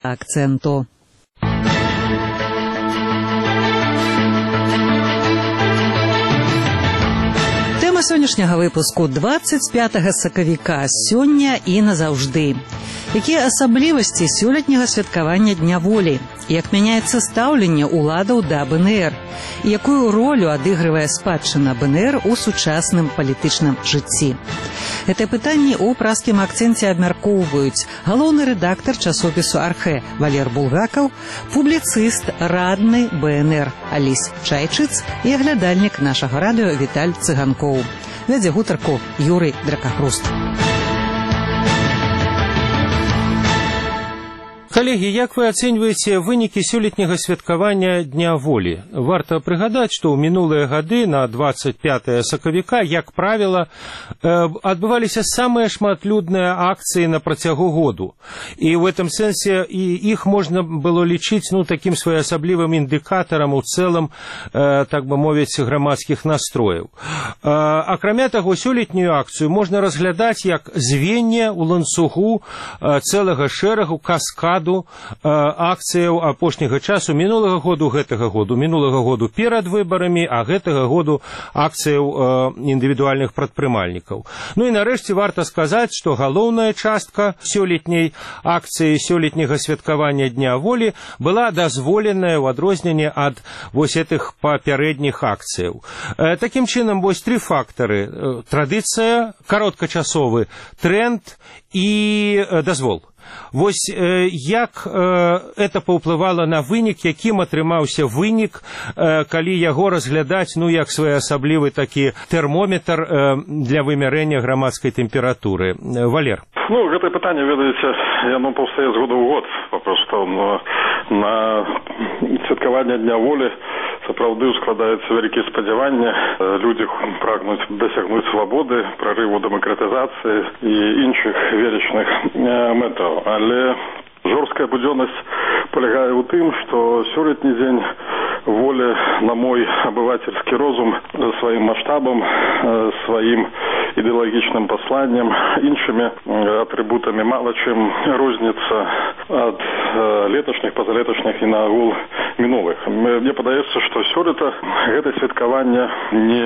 акценту. Тэма сённяшняга выпуску 25 сакавіка сёння і назаўжды. Якія асаблівасці сёлетняга святкавання Дня волі? Як мяняецца стаўленне ўладаў да БНР? І якую ролю адыгрывае спадчына БНР у сучасным палітычным жыцці? Гэтыя пытанні ў праскім акцэнце абмяркоўваюць галоўны рэдактар часопісу «Архэ» Валер Булгакаў, публіцыст, радны БНР Аліс Чайчыц і аглядальнік нашага радыё Віталь Цыганкоў. Вядзе гутарку Юрый Дракахруст. Коллеги, як вы ацэньваеце вынікі сёлетняга святкавання Дня волі? Варта прыгадаць, што ў минулыя гады на 25 сакавіка, як правіла, адбываліся самыя шматлюдныя акцыі на працягу году. І в этом сэнсе іх можна было лічыць такім своеасаблівым індыкатарам у цэлым, так бы мовіць, грамадскіх настрояў. Акрамя таго, сёлетнюю акцыю можна разглядаць як звенне ў ланцугу цэлага шэрагу каскаду акцыяў апошняга часу мінулага году, гэтага году перад выбарамі, а гэтага году акцыяў індывідуальных прадпрымальнікаў. Ну і нарэшце варта сказаць, што галоўная частка сёлетняй акцыі, сёлетняга святкавання Дня волі была дазволеная ў адрозненне ад вось гэтых папярэдніх акцыяў. Такім чынам, вось тры фактары: традыцыя, кароткачасовы тренд і дазвол. Вось як это паўплывала на вынік, якім атрымаўся вынік, калі яго разглядаць, як своеасаблівы такі тэрмометр для вымярэння грамадскай тэмпературы. Валер. Гэтае пытанне, ведаеце, яно паўстае з года ў год. Папросту на святкаванне Дня волі сапраўды складаюцца вялікія спадзяванні. Людзі прагнуць дасягнуць свабоды, прарыву дэмакратызацыі і іншых велічных мэтаў. Але жорсткая будзённасць палягае ў тым, што сёлетні дзень волі, на мой абывацельскі розум, сваім маштабам, сваім ідэалагічным пасланнем, іншымі атрыбутамі мала чым розніцца ад леташніх, пазалеташніх і наагул мінулых. Мне падаецца, што сёлета гэта святкаванне не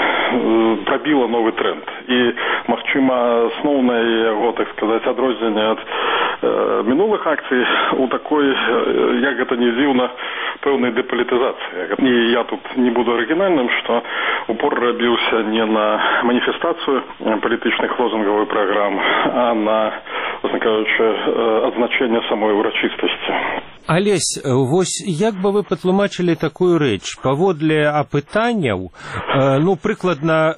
прабіла новы тренд. І, магчыма, асноўнае яго, так сказаць, адрозненне ад мінулых акцый у такой, як гэта не дзіўна, пэўнай дэпалітызацыі. І я тут не буду арыгінальным, што упор рабіўся не на маніфестацыю палітычных лозунгаў і праграм, а на, власна кажучы, адзначэнне самой урачыстасці. Алесь, вось як бы вы патлумачылі такую рэч? Паводле апытанняў, прыкладна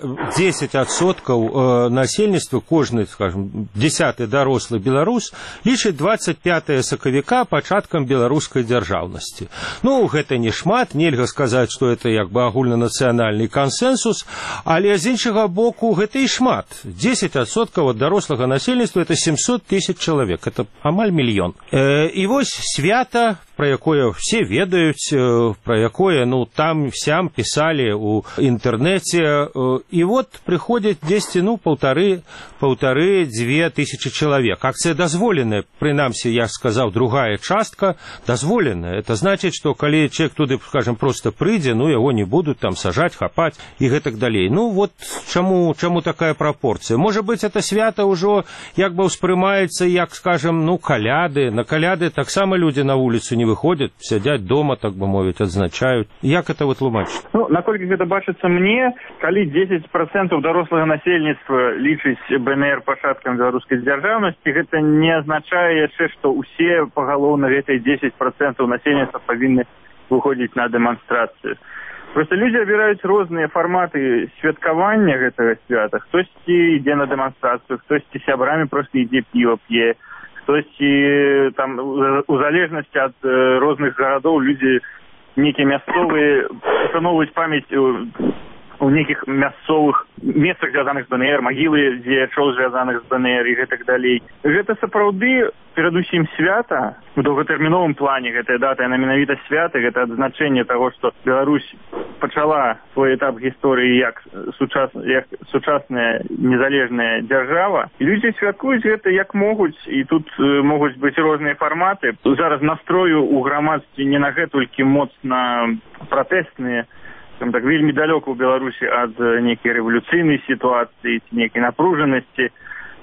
10% насельніцтва, кожны, скажем, 10-й дарослы беларус, лічыць 25 сакавіка пачаткам беларускай дзяржаўнасці. Гэта не шмат, нельга сказаць, што это як бы агульнанацыянальны кансэнсус, але з іншага боку гэта і шмат. 10% ад дарослага насельніцтва — это 700 000 чалавек, это амаль мільён. І вось свята, про якое все ведаюць, про якое, там-сям писали у интернете, и вот приходит 10, 1,5-2 тысячи человек. Акция дозволенная, принамсі, я сказал, другая частка дозволенная. Это значит, что коли человек туды, скажем, просто прыйдзе, его не будут там сажать, хапать и гэтак далей. Чаму такая пропорция? Может быть, это свято уже як бы успрымаецца, як, скажем, каляды. На каляды таксама люди на улицу не выходят, сядзяць дома, так бы мовіць, адзначаюць. Як это вы тлумачыце? Наколькі гэта бачыцца мне, калі 10% дарослага насельніцтва лічыць БНР пачаткам беларускай дзяржаўнасці, гэта не азначае яшчэ, што ўсе пагалоўна гэтай 10% насельніцтва павінны выходзіць на дэманстрацыю. Просто люди абіраюць розныя фарматы святкавання гэтага свята. Хтосьці ідзе на дэманстрацыю, хтосьці сябрамі просто ідзе піва п'е, хтосьці там у залежнасці ад розных гарадоў людзі нейкія мясцовыя ушаноўваюць памяць у нейкіх мясцовых месцах, звязаных з БНР, магілы дзеячоў, звязаных з БНР і гэтак далей. Гэта сапраўды перадусім свята. У доўгатэрміновым плане гэтая дата, яна менавіта свята, гэта адзначэнне таго, што Беларусь пачала свой этап гісторыі як сучасная незалежная дзяржава. І людзі святкуюць гэта як могуць, і тут могуць быць розныя фарматы. Зараз настрою у грамадстве не на гэтулькі моцна пратэсныя, так вельмі далёка ў Беларусі ад нейкай рэвалюцыйнай сітуацыі, нейкай напружанасці.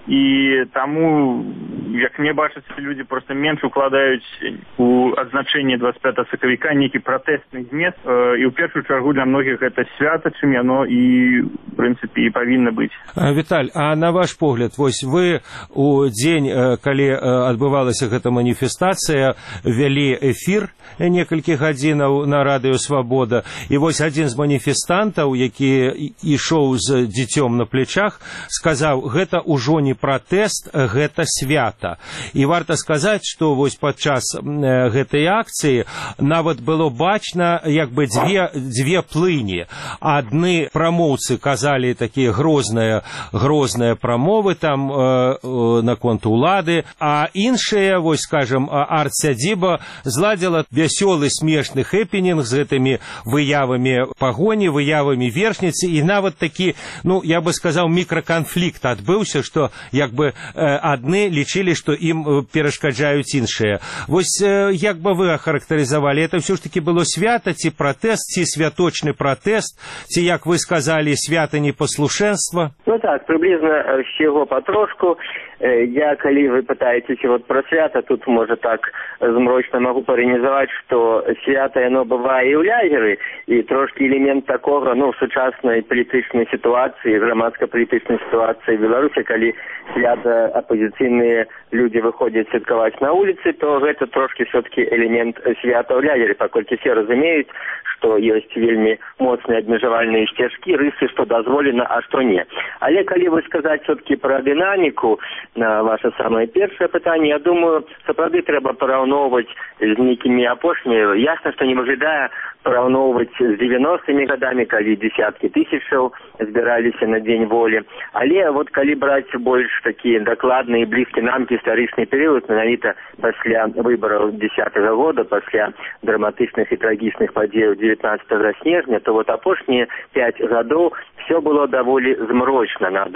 І таму, як мне бачыцца, людзі проста менш укладаюць у адзначэнне 25 сакавіка нейкі пратэсны змест. І ў першую чаргу для многіх гэта свята, чым яно і, в прынцыпе, і павінна быць. Віталь, а на ваш погляд, вось вы у дзень, калі адбывалася гэта маніфестацыя, вялі эфір некалькі гадзінаў на радыё «Свабода», і вось адзін з маніфестантаў, які ішоў з дзіцём на плечах, сказаў, гэта ўжо не пратэст, гэта свята. І варта сказаць, што вось падчас гэтай акцыі нават было бачна як бы дзве плыні. Адны прамоўцы казалі такія грозныя прамовы там наконт улады, а іншыя, вось скажем, арт-сядзіба зладзіла вясёлы смешны хэпінінг з гэтымі выявамі пагоні, выявамі вершніцы, і нават такі, ну, я бы сказаў, мікраканфлікт адбыўся, што як бы адны лічылі, што ім перашкаджаюць іншыя. Вось як бы вы ахарактарызавалі, это ўсё ж таки было свята, ці пратэст, ці святочны пратэст, ці, як вы сказалі, свята непаслушэнства? Ну так, приблизно всего потрошку. Я, калі вы пытаетесь вот про свята, тут, можа, так змрочна могу паранізаваць, што свята яно бывае і ў лязеры, і трошки элемент такога, ну, сучаснай палітычнай сітуацыі, грамадска-палітычнай сітуацыі в Беларусі, калі свята апозіцыйныя людзі выходзяць святкаваць на вуліцы, то гэта трошки все-таки элемент свята ў лязеры, паколькі все разумеюць, што ёсць вельмі моцныя абмежавальныя сцежкі, рысы, што дазволена, а што не. Але калі вы сказаць все-таки пра дынаміку, на ваше самае першае пытанне, я думаю, сапраўды трэба параўноўваць з нейкімі апошнімі. Ясна, што не выглядае параўноўваць з 90-мі гадамі, калі десяткі тысячаў збіраліся на Дзень волі. Але вот калі браць больш такі дакладны і блізкі нам гістарычны перыяд, менавіта пасля выбараў 10-го года, пасля драматычных і трагічных падзеяў 19 снежня, то вот апошнія 5 гадоў все было даволі змрочна на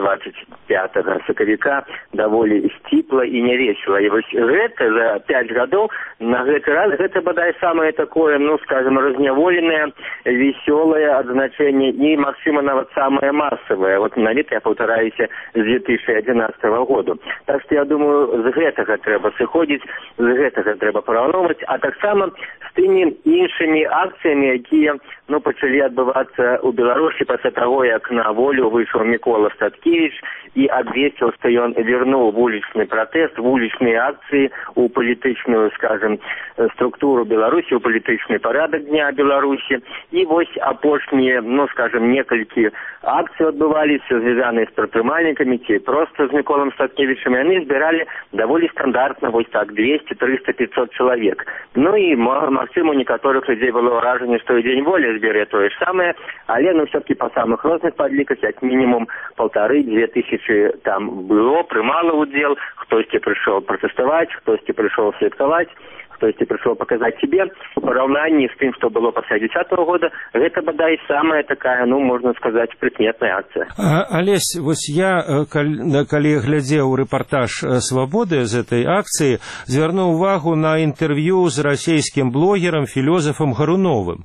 25 сакавіка, даволі сціпла і нявесела. І вось гэта за 5 гадоў на гэты раз, гэта бадай самае такое, ну, скажем, разняволенае, весёлае адзначэнне і, магчыма, нават самае масавае. Вот менавіта я паўтараюся з 2011 году. Так што я думаю, з гэтага трэба сыходзіць, з гэтага трэба параўноўваць, а таксама з тымі іншымі акцыямі, якія, ну, пачалі адбывацца ў Беларусі пасля таго, як на волю выйшаў Мікола Статкевіч і абвесціў, што ён вернуў вулічны пратэст, вулічныя акцыі ў палітычную, скажем, структуру Беларусі, ў палітычны парадак дня Беларусі. І вось апошнія, ну, скажем, некалькі акцый адбываліся, звязаныя з прадпрымальнікамі, ці проста з Міколам Статкевічам. Яны збіралі даволі стандартна, вось так, 200, 300, 500 чалавек. Ну і, магчыма, у некаторых людзей было ўражанне, што і Дзень волі збере тое ж самае, але, ну, все-таки па самых розных падліках, як мінімум 1500-2000 тысячи там было, прымала удзел, хтосьці прыйшоў пратэставаць, хтосьці прыйшоў святкаваць, хтосьці прыйшоў паказаць себе. У параўнанні з тым, што было пасля 10-го года, гэта бадай самая такая, ну, можна сказаць, прыкметная акцыя. Алесь, вось я, калі глядзеў рэпартаж «Свабоды» з этой акцыі, звярнуў увагу на інтэрв'ю з расійскім блогерам, філёзафам Гаруновым,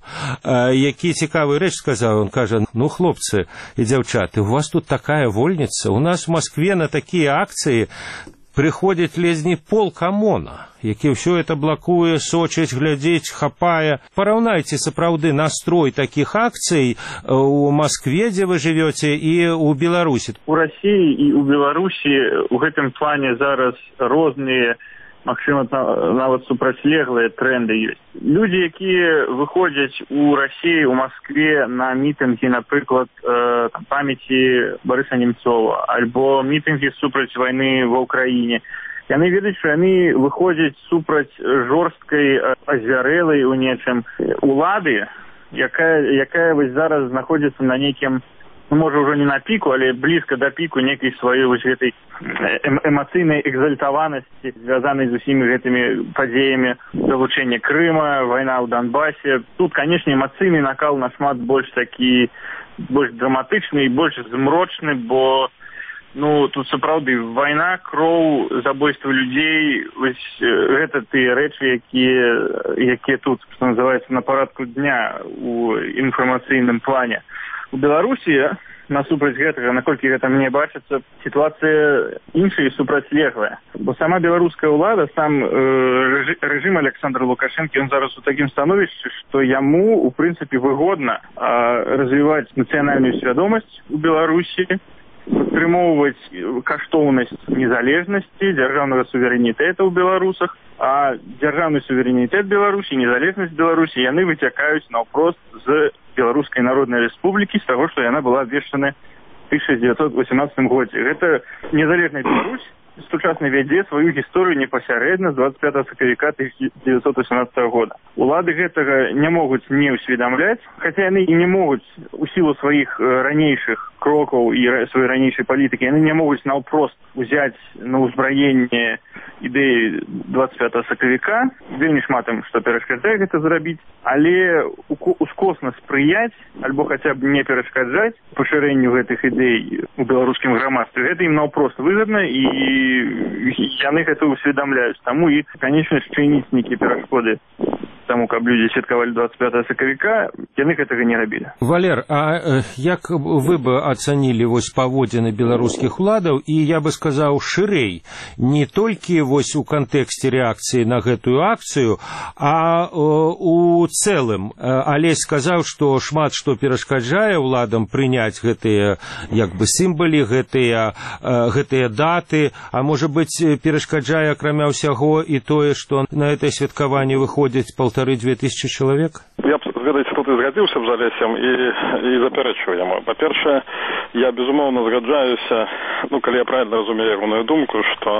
які цікавую рэч сказаў. Он кажа, ну, хлопцы і дзяўчаты, у вас тут такая вольніца, у нас в Москве на такія акцыі прыходзіць ледзь не полкамона, які ўсё это блакуе, сочыць, глядзець, хапае. Параўнайце сапраўды настрой такіх акцый у Москве, дзе вы жывёце, і ў Беларусі. У Расіі і ў Беларусі у гэтым плане зараз розныя, магчыма, нават супрацьлеглыя тренды ёсць. Людзі, якія выходзяць у Расіі, у Москве на мітынгі, напрыклад, памяці Барыса Немцова, альбо мітынгі супраць вайны ва ўкраіне, яны ведаюць, што яны выходзяць супраць жорсткай, азвярэлай у нечым улады, якая вось зараз знаходзіцца на нейкім можа ўжо не на піку, але блізка да піку некай сваёй вось гэтай эмацыйнай экзальтаванасці, звязанай з усімі гэтымі падзеямі, залучэнне Крыма, вайна ў Донбасе. Тут, канешне, эмацыйны накал нашмат больш такі, больш драматычны і больш змрочны, бо тут сапраўды вайна, кроў, забойства людзей, вось гэта тыя рэчы, якія тут, што называецца, на парадку дня у інфармацыйным плане. У Беларусі, насупраць гэтага, наколькі гэта мне бачыцца, сітуацыя іншая і супрацьлеглая. Бо сама беларуская ўлада, сам рэжым Александра Лукашэнкі, ён зараз у такім становішчы, што яму, у прынцыпе, выгодна развіваць нацыянальную свядомасць у Беларусі, падтрымоўваць каштоўнасць незалежнасці, дзяржаўнага суверэнітэта ў беларусах, а дзяржаўны суверэнітэт Беларусі, незалежнасць Беларусі, яны выцякаюць наўпрост з Беларускай Народнай Рэспублікі, з таго, што яна была абвешчана ў 1918 годзе. Гэта незалежная Беларусь сучасна вядзе сваю гісторыю непасярэдна з 25 сакавіка 1918 года. Улады гэтага не могуць не ўсведамляць, хаця яны і не могуць у сілу сваіх ранейшых крокаў і сваёй ранейшай палітыкі, яны не могуць наўпрост узяць на ўзбраенне ідэі 25 сакавіка. Вельмі шмат ім, што перашкаджае гэта зрабіць, але ускосна спрыяць, альбо хаця б не перашкаджаць пашырэнню гэтых ідэй у беларускім грамадстве. Гэта ім наўпрост выгадна, і яны гэта ўсведамляюць. Таму і, канечне, чыніць нейкія перашкоды таму, каб людзі святкавалі 25 сакавіка, яны гэтага не рабілі. Валер, а як вы бы ацанілі вось паводзіны беларускіх уладаў, і я бы сказаў шырэй, не толькі вось у кантэксце рэакцыі на гэтую акцыю, а у цэлым. Алесь сказаў, што шмат што перашкаджае ўладам прыняць гэтыя як бы сімвалы, гэтыя даты, а можа быць перашкаджае акрамя ўсяго і тое, што на гэтае святкаванне выходзіць 1500-2000 чалавек? Я б, ведаеце, тут і згадзіўся б з Алесем і запярэчваю яму. Па-першае, я, безумоўна, згаджаюся, калі я правильно разумею ягоную думку, што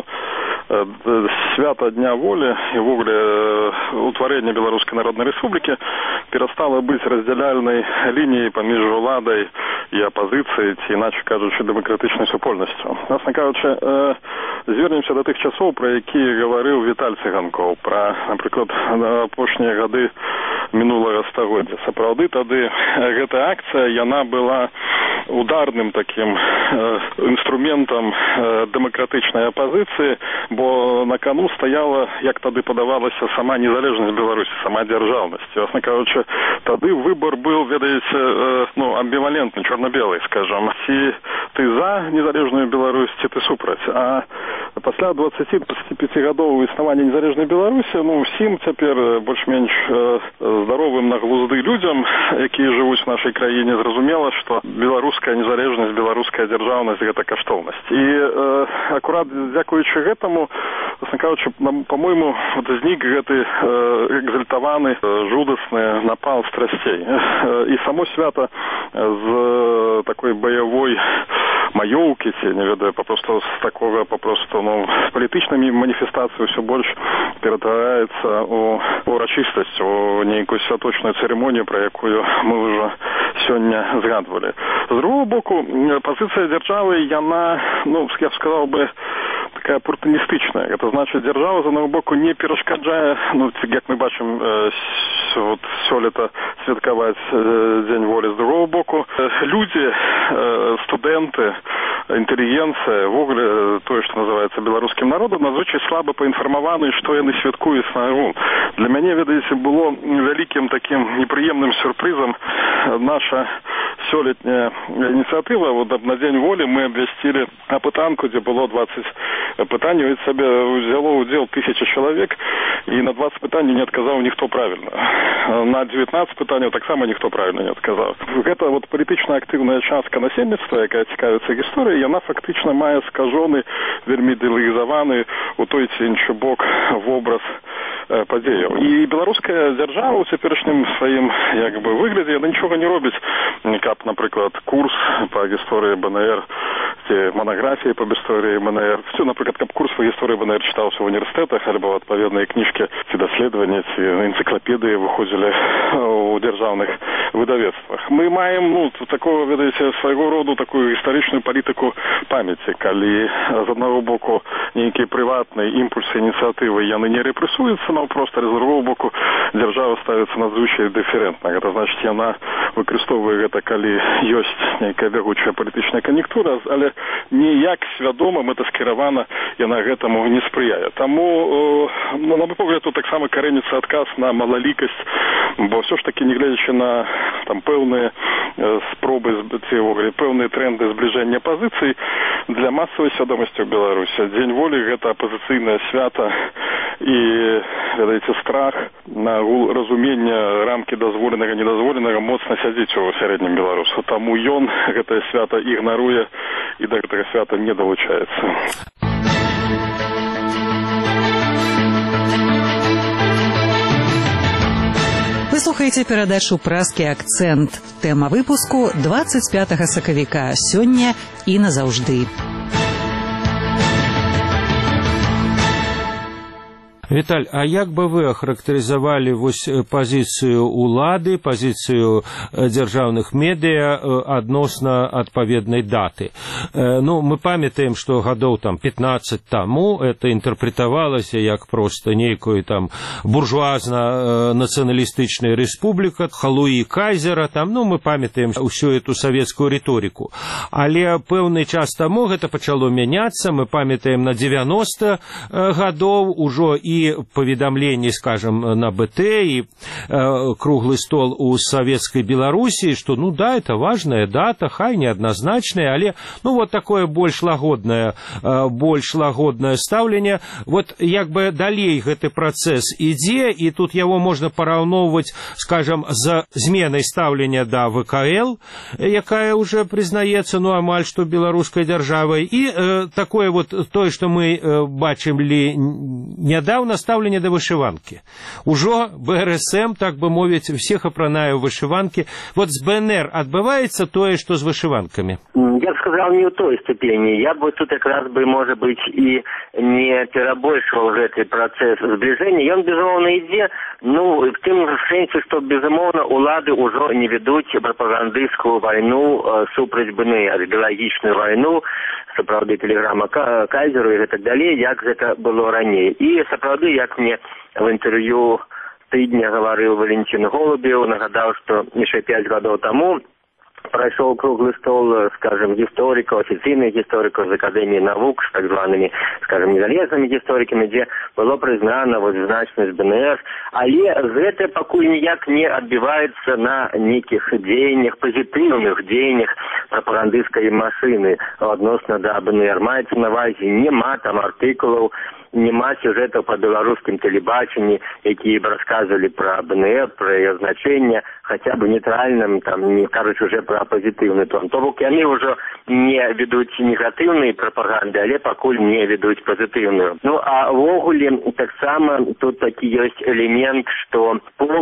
свята Дня волі і ввогуле утварэнне Беларускай Народнай Рэспублікі перастала быць раздзяляльнай лініяй паміж уладай і апазіцыяй, ці, іначе кажучы, дэмакратычнай супольнасцю. Власна кажучы, звернемся да тых часоў, пра якія гаварыў Віталь Цыганкоў, пра, напрыклад, апошнія гады мінулага стагоддзя. Сапраўды тады гэтая акцыя, яна была ударным такім інструментам дэмакратычнай апазіцыі, бо на кону стаяла, як тады падавалася, сама незалежнасць Беларусі, сама дзяржаўнасць. Власна кажучы, тады выбор быў, ведаеце, амбівалентны, чорна-белый, скажам. Ці ты за незалежную Беларусь, ці ты супраць. А пасля 25-гадового існавання незалежнай Беларусі, усім цяпер больш-менш здаровым на глузды людзям, якія жывуць в нашай краіне, зразумела, што беларуская незалежнасць, беларуская дзяржаўнасць гэта каштоўнасць. І акурат дзякуючы гэтаму, власна кажучы, по-мойму, знік гэты экзальтаваны, жудасны напал страсцей. І само свята з такой баявой маёўкі, ці, не ведаю, папросту з такога, папросту, з палітычнымі маніфестацыяй ўсё больш ператвараецца у урачыстасць, у нейкую святочную цырымонію, пра якую мы ўжо сёння згадвалі. З другого боку, пазіцыя дзяржавы, яна, я б сказаў бы, такая апартуністычная. Гэта значыць, дзяржава, з аднаго боку, не перашкаджае, як мы бачым, сёлета святкаваць Дзень волі. З другого боку, людзі, студэнты, інтэлігенцыя, ввогуле тое, што называецца беларускім народам, надзвычай слаба паінфармаваны, што яны святкуюць снаружи. Для мяне, ведаеце, было вялікім такім непрыемным сюрпрызам наша сёлетняя ініцыятыва. На Дзень волі мы абвясцілі апытанку, дзе было 20 пытанняў, і сабе ўзяло ўдзел 1000 чалавек, і на 20 пытанняў не адказаў ніхто правільна. На 19 пытанняў таксама ніхто правільна не адказаў. Гэта палітычна актыўная частка насельніцтва, якая цікавіцца гісторыяй, яна фактычна мае скажоны, вельмі ідэалізаваны у той ці іншы бок вобраз падзеяў. І беларуская дзяржава ў цяперашнім сваім выглядзе, яна нічога не робіць, каб, напрыклад, курс па гісторыі БНР ці манаграфіі па гісторыі БНР. Все, напрыклад, каб курс па гісторыі БНР чытаўся ў універсітэтах, альбо адпаведныя кніжкі ці даследаванні, ці энцыклапедыі выходзілі ў дзяржаўных выдавецтвах. Мы маем, такого, ведаеце, свайго роду такую гістарычную палітыку памяці, калі з аднаго боку нейкія прыватныя імпульсы, ініцыятывы, яны не рэпрэсуюцца наўпрост, а з другого боку дзяржава ставіцца надзвычай дыферэнтна. Гэта значыць, яна выкарыстоўвае гэта, калі ёсць нейкая бягучая палітычная кан'юнктура, але ніяк свядома гэта скіравана, яна гэтаму не спрыяе. Таму, на мой погляд, тут таксама карэніцца адказ на малалікасць, бо ўсё ж такі, не гледзячы на там пэўныя спробы, пэўныя тренды збліжэння пазіцый, для масавай свядомасці ў Беларусі Дзень волі — гэта апазіцыйнае свята, і, ведаеце, страх, нагул разумення рамкі дазволенага, недазволенага моцна сядзіць у сярэднім беларусу. Таму ён гэтае свята ігнаруе і да гэтага свята не далучаецца. Вы слухаеце перадачу «Празкі акцэнт». Тэма выпуску 25 сакавіка. Сёння і назаўжды. Віталь, а як бы вы ахарактарызавалі вось пазіцыю улады, пазіцыю дзяржаўных медыа адносна адпаведнай даты? Мы памятаем, што гадоў там 15 таму это інтэрпрэтавалася як проста нейкую там буржуазна-нацыяналістычная рэспубліка, халуі кайзера, там, мы памятаем ўсю эту савецкую рыторыку. Але пэўны час таму гэта пачало мяняцца, мы памятаем на 90 гадоў ужо і паведамленні, скажем, на БТ, і круглы стол у Советской Беларусі, што, это важная дата, хай неадназначная, але, такое больш лагоднае стаўленне. Як бы далей гэты працэс ідзе, і тут яго можна параўноўваць, скажем, з зменай стаўлення да ВКЛ, якая уже прызнаецца, амаль што беларускай дзяржавай, і такое тое, што мы бачылі нядаўна, стаўленне да вышыванкі. Ужо БРСМ, так бы мовіць, всех апранае ў вышыванкі. З БНР адбываецца тое, што з вышыванкамі? Я б сказал, не ў той ступені. Я бы тут якраз бы, можа быць, і не перабольшваў гэты працэс збліжэння. Ён, безумоўна, ідзе, в тым сэнсе, што, безумоўна, улады ўжо не ведуць прапагандысцкую вайну супраць БНР, біялагічную вайну, сапраўды тэлеграма кайзеру і так далей, як гэта было раней. І сапраўды, як мне в інтэрв'ю тыдня гаварыў Валентин Голубеў, нагадаў, што яшчэ 5 гадоў таму прайшоў круглы стол, скажем, гісторыкаў, афіцыйных гісторыкаў з Акадэміі навук, з так званымі, скажем, незалежнымі гісторыкамі, дзе было прызнана значнасць БНР, але гэта пакуль ніяк не адбіваецца на нейкіх дзеяннях, пазітыўных дзеяннях прапагандысцкай машыны адносна да БНР. Маецца на ўвазе, няма там артыкулаў, няма сюжэтаў па беларускім тэлебачанні, якія б расказвалі пра БНР, пра яе значэнне, хаця бы нейтральным, не кажуць уже пра пазітыўны тон. То бок яны ўжо не ведуць негатыўнай прапаганды, але пакуль не ведуць пазітыўную. А ввогуле таксама тут такі ёсць элемент, што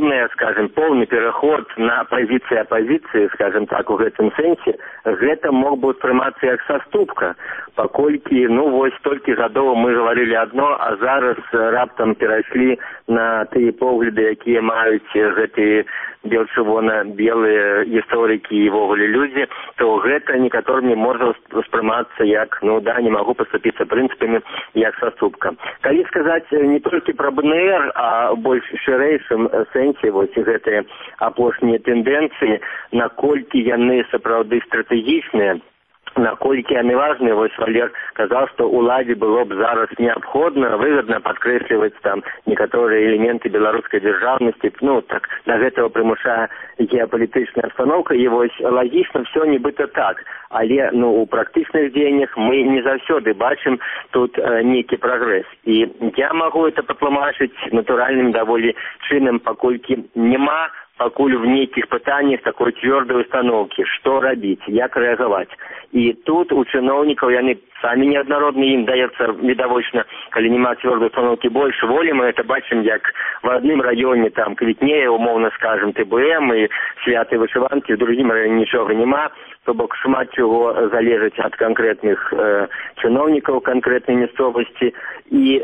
поўны пераход на пазіцыі апазіцыі, скажем так, у гэтым сэнсе, гэта мог бы ўспрымацца як саступка, паколькі, столькі гадоў мы гаварылі адно, а зараз раптам перайшлі на тыя погляды, якія маюць гэтыя белчырвона-белыя гісторыкі і ввогуле людзі, то гэта некаторымі можа ўспрымацца як, не магу паступіцца прынцыпамі, як саступка. Калі сказаць не толькі пра БНР, а больш шырэйшым сэнсе гэтыя апошнія тэндэнцыі, наколькі яны сапраўды стратэгічныя, наколькі яны важныя, Валер казаў, што уладзе было б зараз неабходна, выгадна падкрэсліваць там некаторыя элементы беларускай дзяржаўнасці, так на гэтага прымушае геапалітычная абстаноўка, і лагічна все нібыта так, але у практычных дзеяннях мы не заўсёды бачым тут нейкі прагрэс. І я магу это патлумачыць натуральным даволі чынам, паколькі няма пакуль в нейкіх пытаннях такой цвёрдай установкі, што рабіць, як рэагаваць. І тут у чыноўнікаў яны самі неаднародныя, ім даецца відавочна, калі няма цвёрдай установкі, больш волі. Мы это бачым, як в адным раёне там квітнее, умоўна скажем, ТБМ і святы вышыванкі, в другім раёне нічога няма. То бок шмат чаго залежыць ад канкрэтных чыноўнікаў канкрэтнай мясцовасці. І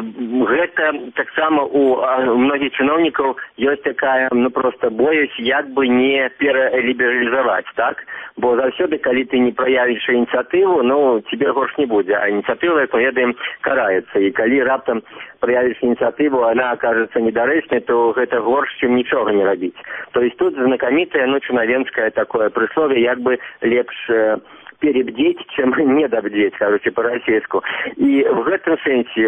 гэта таксама у многіх чыноўнікаў ёсць такая, проста боюсь, як бы не пералібералізаваць, так? Бо заўсёды, калі ты не праявіш ініцыятыву, тебе горш не будзе, а ініцыятыва, як мы ведаем, караецца. І калі раптам праявіш ініцыятыву, она акажется недарэчнай, то гэта горш, чым нічога не рабіць. То есть тут знакамітае, чынавенскае такое прысловие, як бы лепш перебдеть, чем недобдеть, короче, по-российску. И в этом сенсе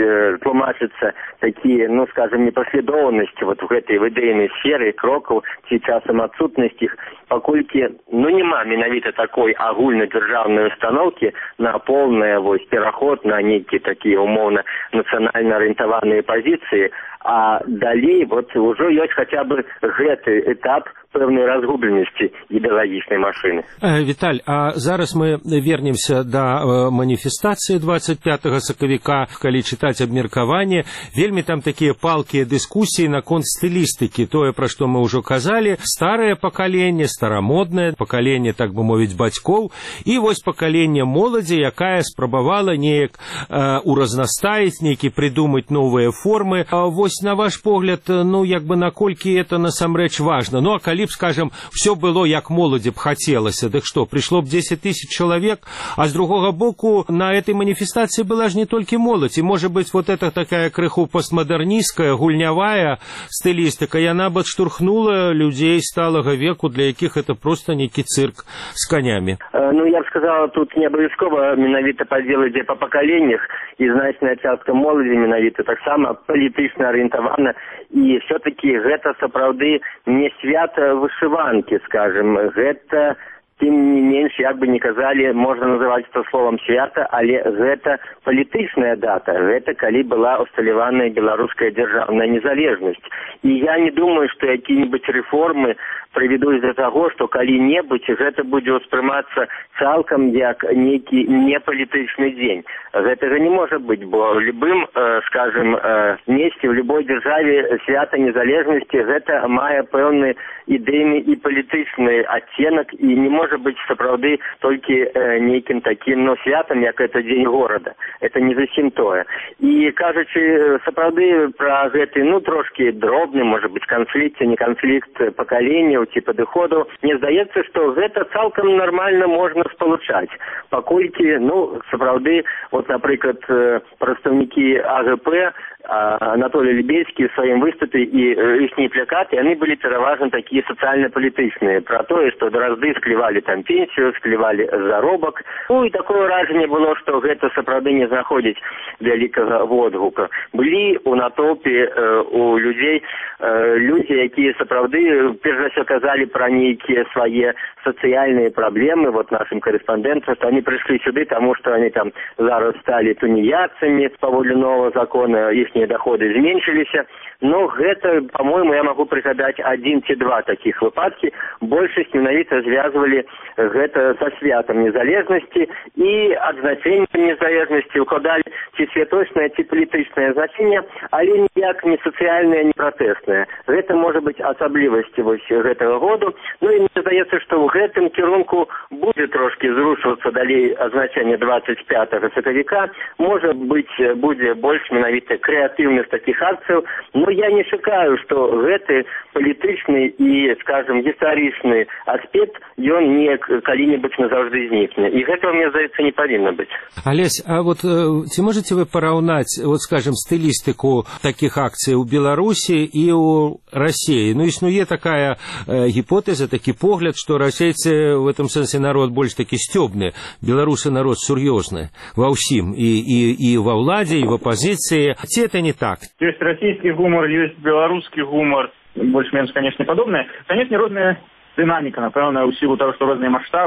тлумачатся такие, скажем, непоследовности вот в этой идейной сфере, кроков, часам отсутность их, покольки, нема менавіта такой агульной державной установки на полный переход на некие такие умовно национально ориентованные позиции, а далей уже есть хотя бы гэты этап пэўнай разгубленасці ідэалагічнай машыны. Віталь, а зараз мы вернемся да маніфестацыі 25 сакавіка, калі чытаць абмеркаванне, вельмі там такія палкія дыскусіі наконт стылістыкі, тое, пра што мы ўжо казалі, старае пакаленне, старамоднае пакаленне, так бы мовіць, бацькоў, і вось пакаленне моладзі, якая спрабавала неяк уразнастаіць, нейкі прыдумаць новыя формы. Вось на ваш погляд, як бы наколькі это насамрэч важна? А калі б, скажем, все было, як моладзі б хацелася, дык што, прыйшло б 10 тысяч чалавек, а з другога боку, на этой маніфестацыі была ж не толькі моладзь, і, можа быць, вот эта такая крыху постмадэрністкая, гульнявая стылістыка, яна б адштурхнула людзей сталага веку, для якіх это просто нейкі цырк з канямі. Я б сказала, тут не абавязкова менавіта падзел ідзе па пакаленнях, і значная частка моладзі менавіта таксама палітычна арыентавана, і все-таки гэта сапраўды не свята вышыванкі, скажем, гэта, тым не менш, як бы не казалі, можна называць это словом свята, але гэта палітычная дата, гэта калі была усталяваная беларуская дзяржаўная незалежнасць. І я не думаю, што якія-небудзь рэформы прывядуць да таго, што калі-небудзь гэта будзе ўспрымацца цалкам як нейкі непалітычны дзень. Гэтага не можа быць, бо в любым, скажем, месте, в любой дзяржаве свята незалежнасці гэта мае пэўны ідэйны і палітычны адценак, і не можа быць сапраўды толькі нейкім такім, святам, як это дзень горада. Это не зусім тое. І кажучы сапраўды пра гэты, трошкі дробны, можа быць, канфлікт, не канфлікт пакаленняў ці падыходу, мне здаецца, што гэта цалкам нармальна можна спалучаць. Паколькі, сапраўды, напрыклад, прадстаўнікі АГП, Анатолий Лебельский в своем выступе и ихние плакаты, они были переважно такие социально-политичные, про то, что дрозды склевали там пенсию, склевали заробок. И такое ўражанне было, что гэта сапраўды не знаходзіць вялікага водгука. Былі у натоўпе у людзей людзі, якія сапраўды перш за ўсё казалі пра нейкія свае сацыяльныя праблемы. Вот нашим корреспондентам, что они пришли сюда, потому что они там зараз стали тунеядцами паводле нового закона, их доходы зменшились. Но гэта, по-моему, я могу пригадать 1 ці 2 таких выпадки. Большасць менавіта звязвалі гэта са святам незалежнасці і адзначэннем незалежнасці укладалі ці святочнае, ці палітычнае значэнне, але ніяк не сацыяльнае, не пратэснае. Гэта можа быць асаблівасці гэтага году. І мне здаецца, што ў гэтым кірунку будзе трошки зрушвацца далей азначэнне 25 сакавіка. Можа быць, будзе больш менавіта крэатыўных такіх акцыяў. Но я не шукаю, што гэты палітычны і, скажем, гістарычны аспект, ён не калі-небудзь назаўжды знікне. І гэтага, мне здаецца, не павінна быць. Алесь, а вот ці можете вы параўнаць, скажем, стылістыку такіх акцый у Беларусі і у России? Існуе такая гіпотэза, такі погляд, што расейцы в этом сэнсе народ больш такі сцёбны, беларусы народ сур'ёзны ва ўсім, і ва ўладзе, і в апозіцыі. Ці это не так? Есть российский гумор, есть белорусский гумор, больше-меньше, конечно, подобное. Конечно, родная динамика, напевно, у силу того, что разные масштабы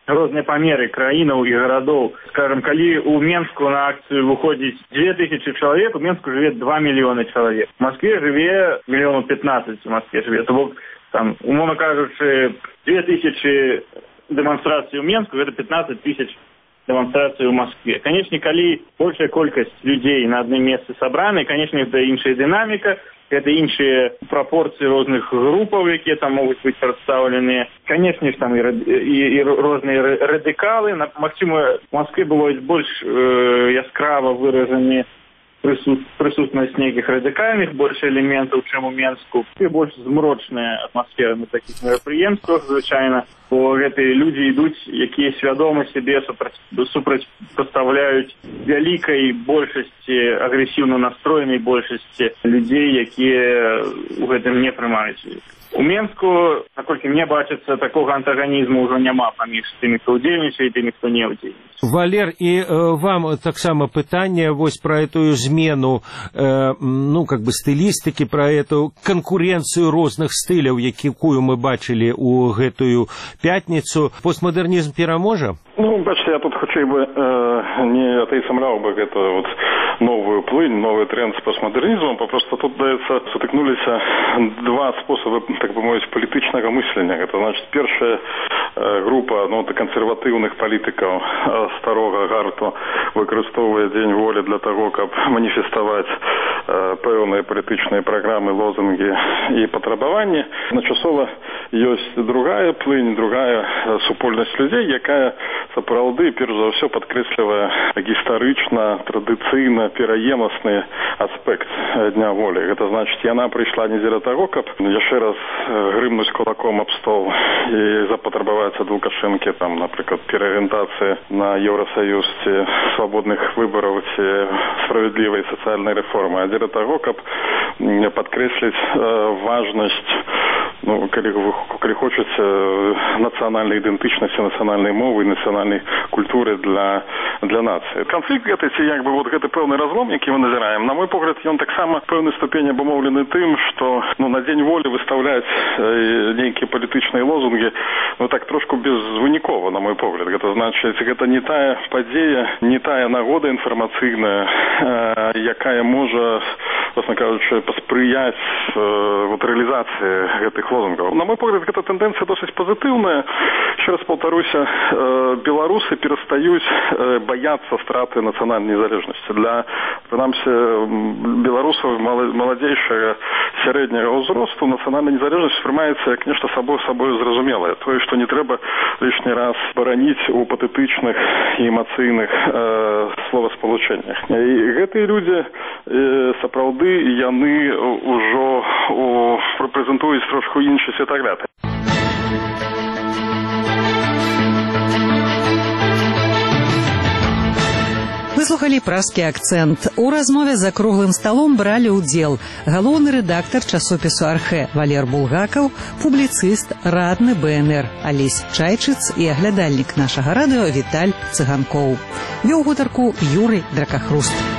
розныя памеры краінаў і гарадоў. Скажем, калі у Менску на акцыю выходзіць 2000 чалавек, у Менску жыве 2 мільёны чалавек. В Москве жыве 15 000 в Москве жыве. То бок, там, умовно кажучы, 2000 дэманстрацый у Менску, гэта 15 000 дэманстрацый у Москве. Канечне, калі большая колькасць людзей на адным месцы сабраны, канечне, гэта іншая дынаміка, гэта іншыя прапорцыі розных групаў, якія там могуць быць прадстаўленыя. Канечне ж там і розныя радыкалы. Магчыма, в Москве было больш яскрава выражаны прысутнасць нейкіх радыкальных больш элементаў, чым у Менску. І больш змрочная атмасфера на такіх мерапрыемствах, звычайна. Бо гэтыя людзі ідуць, якія свядома сябе супрацьпастаўляюць вялікай большасці, агрэсіўна настроенай большасці людзей, якія ў гэтым не прымаюць. У Менску, наколькі мне бачыцца, такога антаганізму ўжо няма паміж тымі, хто ўдзельнічае, і тымі, хто не ўдзельнічае. Валер, і вам таксама пытанне вось пра этую змену, стылістыкі, пра эту канкурэнцыю розных стыляў, якую мы бачылі ў гэтую пятніцу. Постмадэрнізм пераможа? Бачите, я тут хутчэй бы не атайсамляў бы гэта вот новую плынь, новый тренд с постмодернизмом, попросту тут, даецца, сутыкнуліся два способы, так бы мовіць, палітычнага мыслення. Это значит, першая група кансерватыўных палітыкаў старога гарту выкарыстоўвае дзень волі для того, каб маніфеставаць пэўныя палітычныя праграмы, лозунгі і патрабаванні. Адначасова ёсць другая плынь, другая супольнасць людзей, якая сапраўды, перш за ўсё, падкрэслівае гістарычна, традыцыйна, пераемасны аспект Дня волі. Гэта значыць, яна прыйшла не дзеля таго, каб яшчэ раз грымнуць кулаком аб стол і запатрабаваць ад Лукашэнкі, там, напрыклад, пераарыентацыі на Еўрасаюз ці свабодных выбараў ці справядлівай сацыяльнай рэформы, а дзеля таго, каб падкрэсліць важнасць, калі хочаце, нацыянальнай ідэнтычнасці, нацыянальнай мовы і нацыянальнай культуры для нацыі. Канфлікт гэты, ці як бы вот гэты пэўны разлом, які мы назіраем, на мой погляд, ён таксама пэўнай ступені абумоўлены тым, што на дзень волі выставляць нейкія палітычныя лозунгі, так трошку безвынікова, на мой погляд. Гэта значыць, гэта не тая падзея, не тая нагода інфармацыйная, якая можа, власна кажучы, паспрыяць рэалізацыі гэтых лозунгаў. На мой погляд, гэта тэндэнцыя досыць пазітыўная. Еще раз паўтаруся, беларусы перастаюць баяцца страты нацыянальнай незалежнасці. Для, прынамсі, беларусаў маладзейшага сярэдняга ўзросту нацыянальная незалежнасць спрымаецца як нешта сабою зразумелае. Тое, што не трэба лішні раз бараніць у патэтычных і эмацыйных словаспалучэннях. І гэтыя людзі сапраўды яны ўжо рэпрэзентуюць трошку іншы светагляд. Выслухалі пражскі акцэнт. У размове за круглым сталом бралі ўдзел галоўны рэдактар часопісу «Архэ» Валер Булгакаў, публіцыст, радны БНР Алесь Чайчыц і аглядальнік нашага радыё Віталь Цыганкоў. Вёў гутарку Юрый Дракахруст.